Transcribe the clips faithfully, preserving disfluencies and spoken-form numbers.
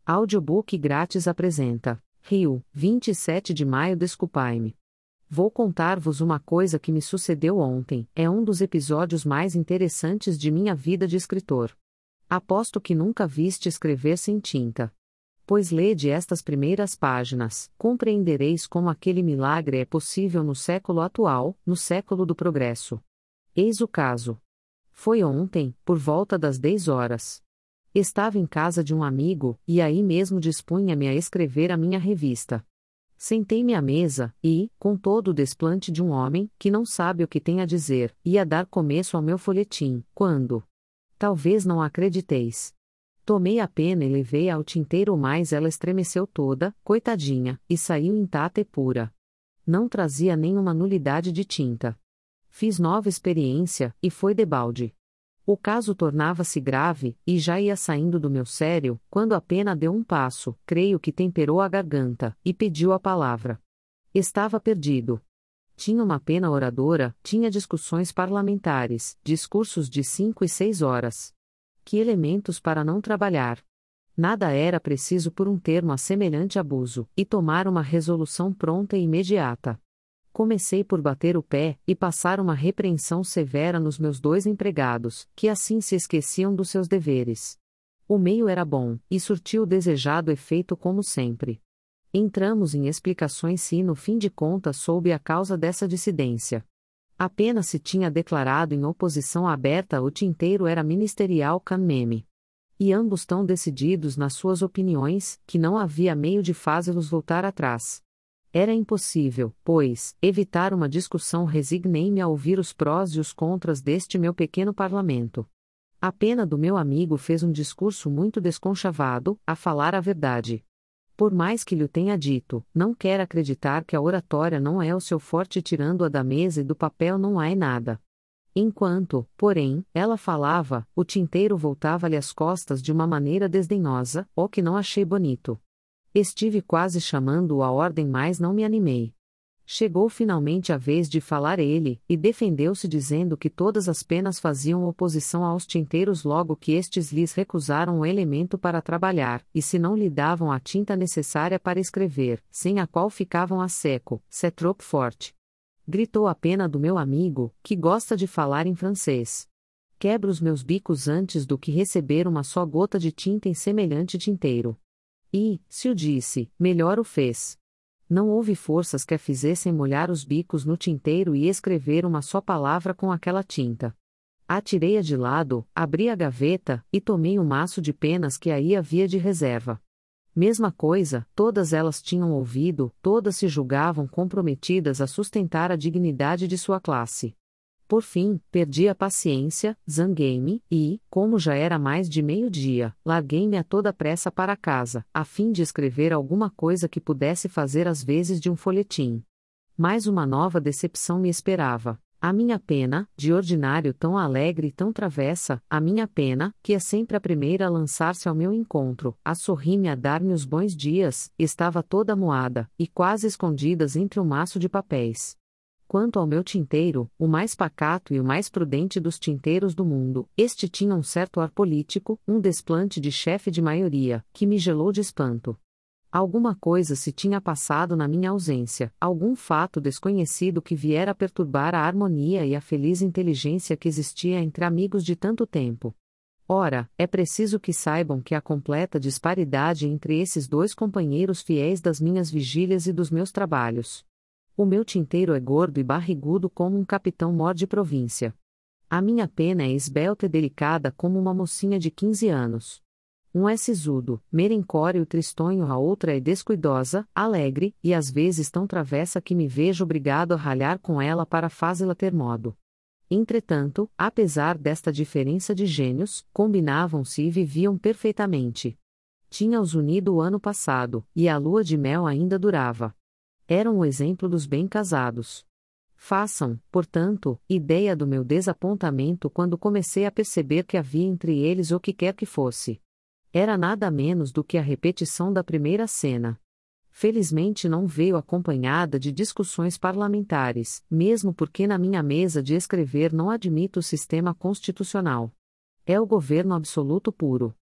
Audiobook grátis apresenta. Rio, vinte e sete de maio. Desculpai-me. Vou contar-vos uma coisa que me sucedeu ontem, é um dos episódios mais interessantes de minha vida de escritor. Aposto que nunca viste escrever sem tinta. Pois lede estas primeiras páginas, compreendereis como aquele milagre é possível no século atual, no século do progresso. Eis o caso. Foi ontem, por volta das dez horas. Estava em casa de um amigo, e aí mesmo dispunha-me a escrever a minha revista. Sentei-me à mesa, e, com todo o desplante de um homem, que não sabe o que tem a dizer, ia dar começo ao meu folhetim, quando... Talvez não acrediteis. Tomei a pena e levei-a ao tinteiro, mas ela estremeceu toda, coitadinha, e saiu intacta e pura. Não trazia nenhuma nulidade de tinta. Fiz nova experiência, e foi debalde. O caso tornava-se grave, e já ia saindo do meu sério, quando a pena deu um passo, creio que temperou a garganta, e pediu a palavra. Estava perdido. Tinha uma pena oradora, tinha discussões parlamentares, discursos de cinco e seis horas. Que elementos para não trabalhar! Nada era preciso por um termo a semelhante abuso, e tomar uma resolução pronta e imediata. Comecei por bater o pé, e passar uma repreensão severa nos meus dois empregados, que assim se esqueciam dos seus deveres. O meio era bom, e surtiu o desejado efeito como sempre. Entramos em explicações se no fim de contas soube a causa dessa dissidência. Apenas se tinha declarado em oposição aberta o tinteiro era ministerial can-meme. E ambos tão decididos nas suas opiniões, que não havia meio de fazê-los voltar atrás. Era impossível, pois, evitar uma discussão. Resignei-me a ouvir os prós e os contras deste meu pequeno parlamento. A pena do meu amigo fez um discurso muito desconchavado, a falar a verdade. Por mais que lhe tenha dito, não quer acreditar que a oratória não é o seu forte, tirando-a da mesa e do papel não há nada. Enquanto, porém, ela falava, o tinteiro voltava-lhe as costas de uma maneira desdenhosa, o que não achei bonito. Estive quase chamando-o à ordem, mas não me animei. Chegou finalmente a vez de falar ele, e defendeu-se dizendo que todas as penas faziam oposição aos tinteiros, logo que estes lhes recusaram o elemento para trabalhar, e se não lhe davam a tinta necessária para escrever, sem a qual ficavam a seco, c'est trop fort. Gritou a pena do meu amigo, que gosta de falar em francês. Quebro os meus bicos antes do que receber uma só gota de tinta em semelhante tinteiro. E, se o disse, melhor o fez. Não houve forças que a fizessem molhar os bicos no tinteiro e escrever uma só palavra com aquela tinta. Atirei-a de lado, abri a gaveta, e tomei um maço de penas que aí havia de reserva. Mesma coisa, todas elas tinham ouvido, todas se julgavam comprometidas a sustentar a dignidade de sua classe. Por fim, perdi a paciência, zanguei-me, e, como já era mais de meio-dia, larguei-me a toda pressa para casa, a fim de escrever alguma coisa que pudesse fazer as vezes de um folhetim. Mais uma nova decepção me esperava. A minha pena, de ordinário tão alegre e tão travessa, a minha pena, que é sempre a primeira a lançar-se ao meu encontro, a sorrir-me, a dar-me os bons dias, estava toda moada, e quase escondidas entre um maço de papéis. Quanto ao meu tinteiro, o mais pacato e o mais prudente dos tinteiros do mundo, este tinha um certo ar político, um desplante de chefe de maioria, que me gelou de espanto. Alguma coisa se tinha passado na minha ausência, algum fato desconhecido que viera a perturbar a harmonia e a feliz inteligência que existia entre amigos de tanto tempo. Ora, é preciso que saibam que há completa disparidade entre esses dois companheiros fiéis das minhas vigílias e dos meus trabalhos. O meu tinteiro é gordo e barrigudo como um capitão-mor de província. A minha pena é esbelta e delicada como uma mocinha de quinze anos. Um é sisudo, merencório e tristonho, a outra é descuidosa, alegre, e às vezes tão travessa que me vejo obrigado a ralhar com ela para fazê-la ter modo. Entretanto, apesar desta diferença de gênios, combinavam-se e viviam perfeitamente. Tinha-os unido o ano passado, e a lua de mel ainda durava. Eram o exemplo dos bem-casados. Façam, portanto, ideia do meu desapontamento quando comecei a perceber que havia entre eles o que quer que fosse. Era nada menos do que a repetição da primeira cena. Felizmente não veio acompanhada de discussões parlamentares, mesmo porque na minha mesa de escrever não admito o sistema constitucional. É o governo absoluto puro.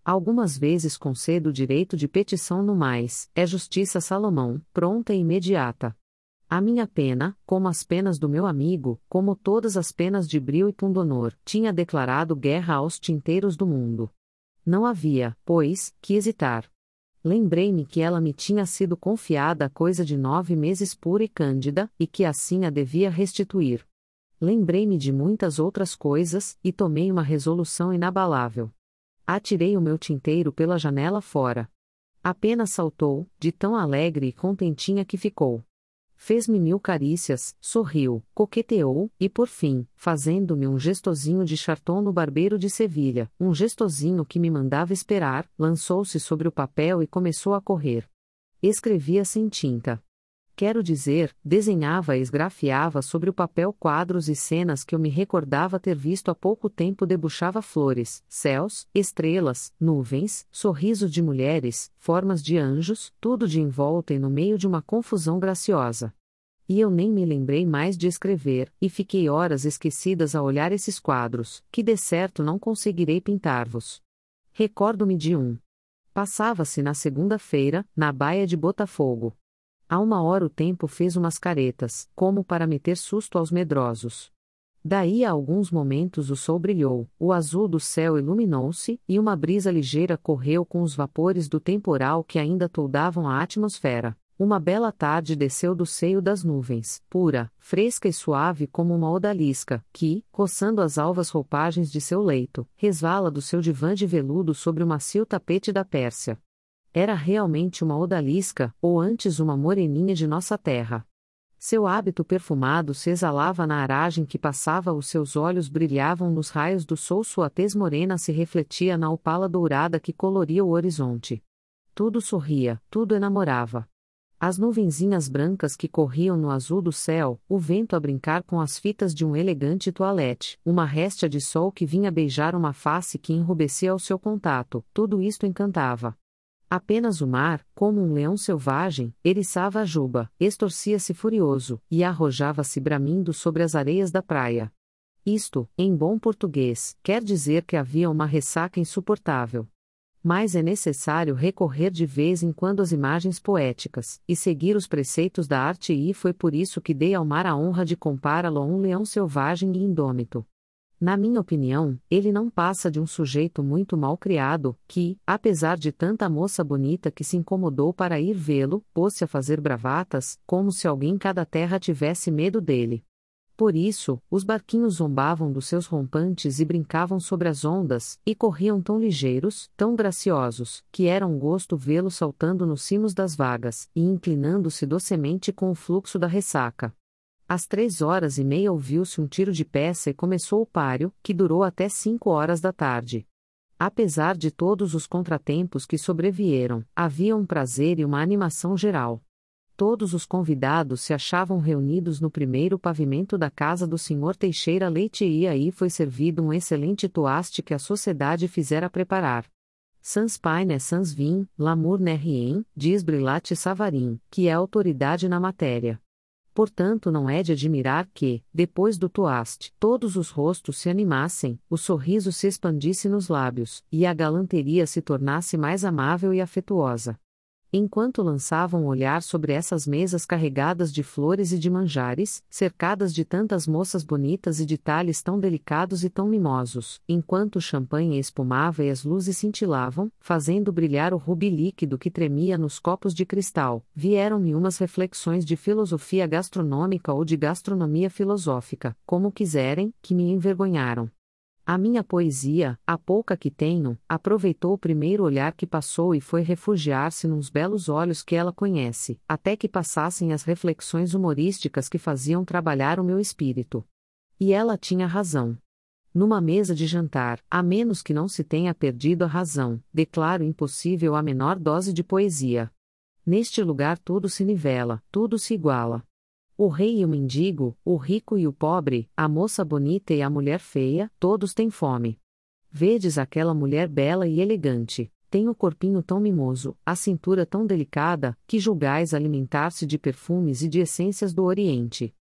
Algumas vezes concedo o direito de petição no mais, é justiça Salomão, pronta e imediata. A minha pena, como as penas do meu amigo, como todas as penas de Bril e Pundonor, tinha declarado guerra aos tinteiros do mundo. Não havia, pois, que hesitar. Lembrei-me que ela me tinha sido confiada a coisa de nove meses pura e cândida, e que assim a devia restituir. Lembrei-me de muitas outras coisas, e tomei uma resolução inabalável. Atirei o meu tinteiro pela janela fora. A pena saltou, de tão alegre e contentinha que ficou. Fez-me mil carícias, sorriu, coqueteou, e por fim, fazendo-me um gestozinho de charton no barbeiro de Sevilha, um gestozinho que me mandava esperar, lançou-se sobre o papel e começou a correr. Escrevia sem tinta. Quero dizer, desenhava e esgrafiava sobre o papel quadros e cenas que eu me recordava ter visto há pouco tempo. Debuxava flores, céus, estrelas, nuvens, sorrisos de mulheres, formas de anjos, tudo de envolta e no meio de uma confusão graciosa. E eu nem me lembrei mais de escrever, e fiquei horas esquecidas a olhar esses quadros, que de certo não conseguirei pintar-vos. Recordo-me de um. Passava-se na segunda-feira, na baía de Botafogo. Há uma hora o tempo fez umas caretas, como para meter susto aos medrosos. Daí a alguns momentos o sol brilhou, o azul do céu iluminou-se, e uma brisa ligeira correu com os vapores do temporal que ainda toldavam a atmosfera. Uma bela tarde desceu do seio das nuvens, pura, fresca e suave como uma odalisca, que, coçando as alvas roupagens de seu leito, resvala do seu divã de veludo sobre o macio tapete da Pérsia. Era realmente uma odalisca, ou antes uma moreninha de nossa terra. Seu hábito perfumado se exalava na aragem que passava, os seus olhos brilhavam nos raios do sol, sua tez morena se refletia na opala dourada que coloria o horizonte. Tudo sorria, tudo enamorava. As nuvenzinhas brancas que corriam no azul do céu, o vento a brincar com as fitas de um elegante toilette, uma réstia de sol que vinha beijar uma face que enrubescia ao seu contato, tudo isto encantava. Apenas o mar, como um leão selvagem, eriçava a juba, estorcia-se furioso, e arrojava-se bramindo sobre as areias da praia. Isto, em bom português, quer dizer que havia uma ressaca insuportável. Mas é necessário recorrer de vez em quando às imagens poéticas, e seguir os preceitos da arte, e foi por isso que dei ao mar a honra de compará-lo a um leão selvagem e indômito. Na minha opinião, ele não passa de um sujeito muito mal criado, que, apesar de tanta moça bonita que se incomodou para ir vê-lo, pôs-se a fazer bravatas, como se alguém cada terra tivesse medo dele. Por isso, os barquinhos zombavam dos seus rompantes e brincavam sobre as ondas, e corriam tão ligeiros, tão graciosos, que era um gosto vê-los saltando nos cimos das vagas, e inclinando-se docemente com o fluxo da ressaca. Às três horas e meia ouviu-se um tiro de peça e começou o páreo, que durou até cinco horas da tarde. Apesar de todos os contratempos que sobrevieram, havia um prazer e uma animação geral. Todos os convidados se achavam reunidos no primeiro pavimento da casa do senhor Teixeira Leite, e aí foi servido um excelente toaste que a sociedade fizera preparar. Sans pain et sans vin, l'amour n'est rien, diz Brillat Savarin, que é autoridade na matéria. Portanto, não é de admirar que, depois do toaste, todos os rostos se animassem, o sorriso se expandisse nos lábios, e a galanteria se tornasse mais amável e afetuosa. Enquanto lançavam um olhar sobre essas mesas carregadas de flores e de manjares, cercadas de tantas moças bonitas e de talhes tão delicados e tão mimosos, enquanto o champanhe espumava e as luzes cintilavam, fazendo brilhar o rubi líquido que tremia nos copos de cristal, vieram-me umas reflexões de filosofia gastronômica ou de gastronomia filosófica, como quiserem, que me envergonharam. A minha poesia, a pouca que tenho, aproveitou o primeiro olhar que passou e foi refugiar-se nos belos olhos que ela conhece, até que passassem as reflexões humorísticas que faziam trabalhar o meu espírito. E ela tinha razão. Numa mesa de jantar, a menos que não se tenha perdido a razão, declaro impossível a menor dose de poesia. Neste lugar tudo se nivela, tudo se iguala. O rei e o mendigo, o rico e o pobre, a moça bonita e a mulher feia, todos têm fome. Vedes aquela mulher bela e elegante, tem o corpinho tão mimoso, a cintura tão delicada, que julgais alimentar-se de perfumes e de essências do Oriente.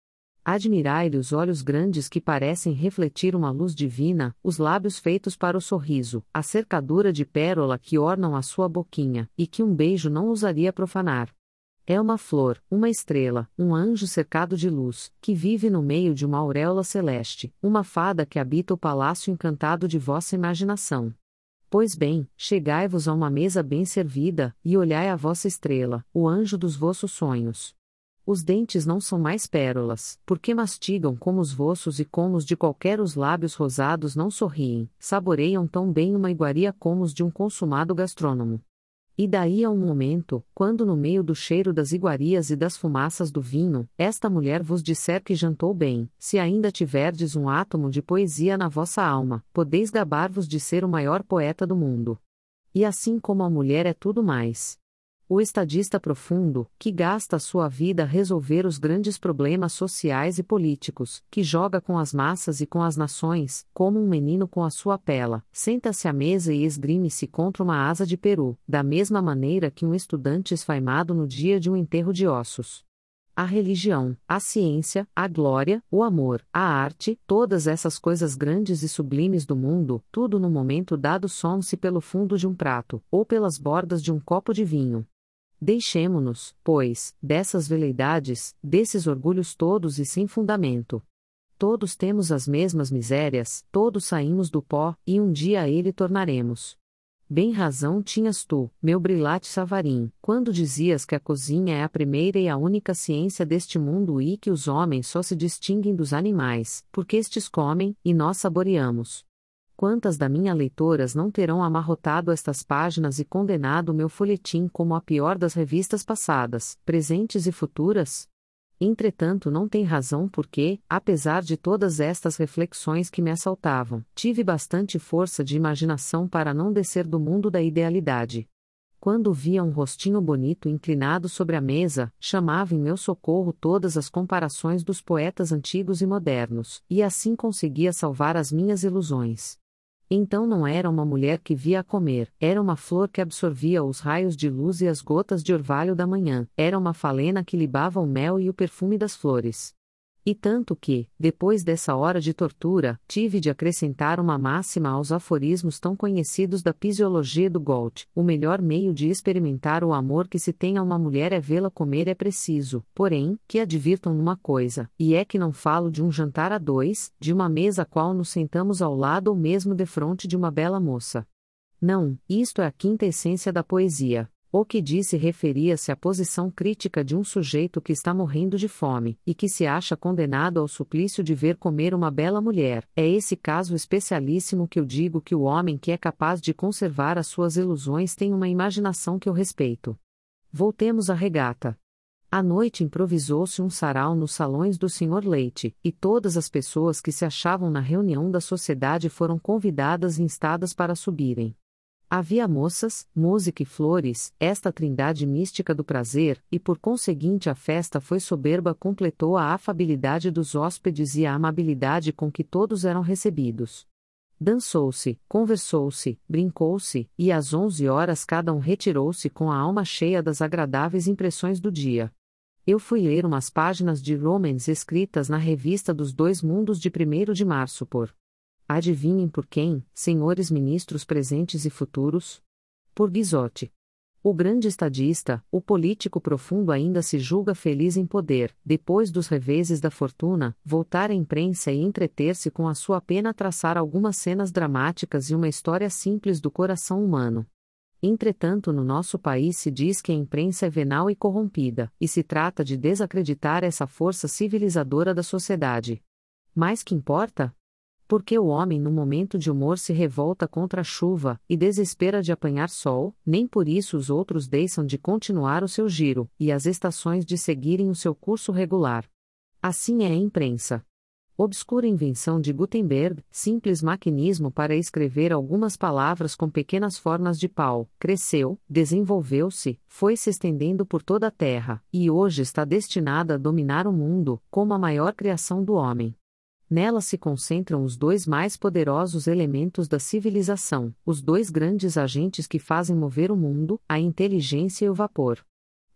Admirai-lhe os olhos grandes que parecem refletir uma luz divina, os lábios feitos para o sorriso, a cercadura de pérola que ornam a sua boquinha, e que um beijo não ousaria profanar. É uma flor, uma estrela, um anjo cercado de luz, que vive no meio de uma auréola celeste, uma fada que habita o palácio encantado de vossa imaginação. Pois bem, chegai-vos a uma mesa bem servida, e olhai a vossa estrela, o anjo dos vossos sonhos. Os dentes não são mais pérolas, porque mastigam como os vossos e como os de qualquer os lábios rosados não sorriem, saboreiam tão bem uma iguaria como os de um consumado gastrônomo. E daí a um momento, quando no meio do cheiro das iguarias e das fumaças do vinho, esta mulher vos disser que jantou bem, se ainda tiverdes um átomo de poesia na vossa alma, podeis gabar-vos de ser o maior poeta do mundo. E assim como a mulher é tudo mais. O estadista profundo, que gasta a sua vida a resolver os grandes problemas sociais e políticos, que joga com as massas e com as nações, como um menino com a sua pela, senta-se à mesa e esgrime-se contra uma asa de peru, da mesma maneira que um estudante esfaimado no dia de um enterro de ossos. A religião, a ciência, a glória, o amor, a arte, todas essas coisas grandes e sublimes do mundo, tudo no momento dado some-se pelo fundo de um prato, ou pelas bordas de um copo de vinho. Deixemo-nos, pois, dessas veleidades, desses orgulhos todos e sem fundamento. Todos temos as mesmas misérias, todos saímos do pó, e um dia a ele tornaremos. Bem razão tinhas tu, meu brilhante Savarin, quando dizias que a cozinha é a primeira e a única ciência deste mundo e que os homens só se distinguem dos animais, porque estes comem, e nós saboreamos. Quantas da minha leitoras não terão amarrotado estas páginas e condenado o meu folhetim como a pior das revistas passadas, presentes e futuras? Entretanto, não tem razão porque, apesar de todas estas reflexões que me assaltavam, tive bastante força de imaginação para não descer do mundo da idealidade. Quando via um rostinho bonito inclinado sobre a mesa, chamava em meu socorro todas as comparações dos poetas antigos e modernos, e assim conseguia salvar as minhas ilusões. Então não era uma mulher que via a comer, era uma flor que absorvia os raios de luz e as gotas de orvalho da manhã, era uma falena que libava o mel e o perfume das flores. E tanto que, depois dessa hora de tortura, tive de acrescentar uma máxima aos aforismos tão conhecidos da fisiologia do Goethe: o melhor meio de experimentar o amor que se tem a uma mulher é vê-la comer. É preciso, porém, que advirtam numa coisa, e é que não falo de um jantar a dois, de uma mesa a qual nos sentamos ao lado ou mesmo defronte de uma bela moça. Não, isto é a quinta essência da poesia. O que disse referia-se à posição crítica de um sujeito que está morrendo de fome, e que se acha condenado ao suplício de ver comer uma bela mulher. É esse caso especialíssimo que eu digo que o homem que é capaz de conservar as suas ilusões tem uma imaginação que eu respeito. Voltemos à regata. À noite improvisou-se um sarau nos salões do senhor Leite, e todas as pessoas que se achavam na reunião da sociedade foram convidadas e instadas para subirem. Havia moças, música e flores, esta trindade mística do prazer, e por conseguinte a festa foi soberba. Completou a afabilidade dos hóspedes e a amabilidade com que todos eram recebidos. Dançou-se, conversou-se, brincou-se, e às onze horas cada um retirou-se com a alma cheia das agradáveis impressões do dia. Eu fui ler umas páginas de romance escritas na Revista dos Dois Mundos de primeiro de março por... Adivinhem por quem, senhores ministros presentes e futuros? Por Guizot. O grande estadista, o político profundo ainda se julga feliz em poder, depois dos reveses da fortuna, voltar à imprensa e entreter-se com a sua pena traçar algumas cenas dramáticas e uma história simples do coração humano. Entretanto, no nosso país se diz que a imprensa é venal e corrompida, e se trata de desacreditar essa força civilizadora da sociedade. Mas que importa? Porque o homem no momento de humor se revolta contra a chuva, e desespera de apanhar sol, nem por isso os outros deixam de continuar o seu giro, e as estações de seguirem o seu curso regular. Assim é a imprensa. Obscura invenção de Gutenberg, simples maquinismo para escrever algumas palavras com pequenas formas de pau, cresceu, desenvolveu-se, foi se estendendo por toda a terra, e hoje está destinada a dominar o mundo, como a maior criação do homem. Nela se concentram os dois mais poderosos elementos da civilização, os dois grandes agentes que fazem mover o mundo, a inteligência e o vapor.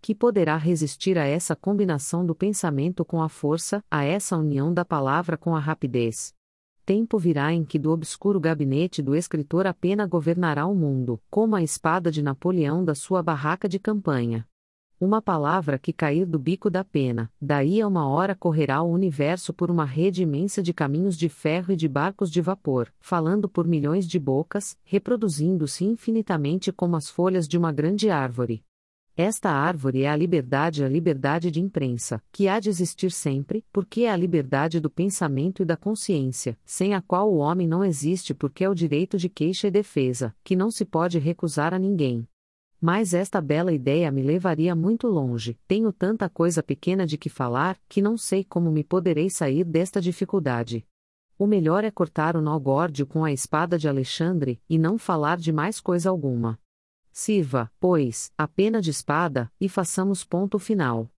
Que poderá resistir a essa combinação do pensamento com a força, a essa união da palavra com a rapidez? Tempo virá em que do obscuro gabinete do escritor a pena governará o mundo, como a espada de Napoleão da sua barraca de campanha. Uma palavra que cair do bico da pena, daí a uma hora correrá o universo por uma rede imensa de caminhos de ferro e de barcos de vapor, falando por milhões de bocas, reproduzindo-se infinitamente como as folhas de uma grande árvore. Esta árvore é a liberdade, a liberdade de imprensa, que há de existir sempre, porque é a liberdade do pensamento e da consciência, sem a qual o homem não existe porque é o direito de queixa e defesa, que não se pode recusar a ninguém. Mas esta bela ideia me levaria muito longe, tenho tanta coisa pequena de que falar, que não sei como me poderei sair desta dificuldade. O melhor é cortar o nó górdio com a espada de Alexandre, e não falar de mais coisa alguma. Sirva, pois, a pena de espada, e façamos ponto final.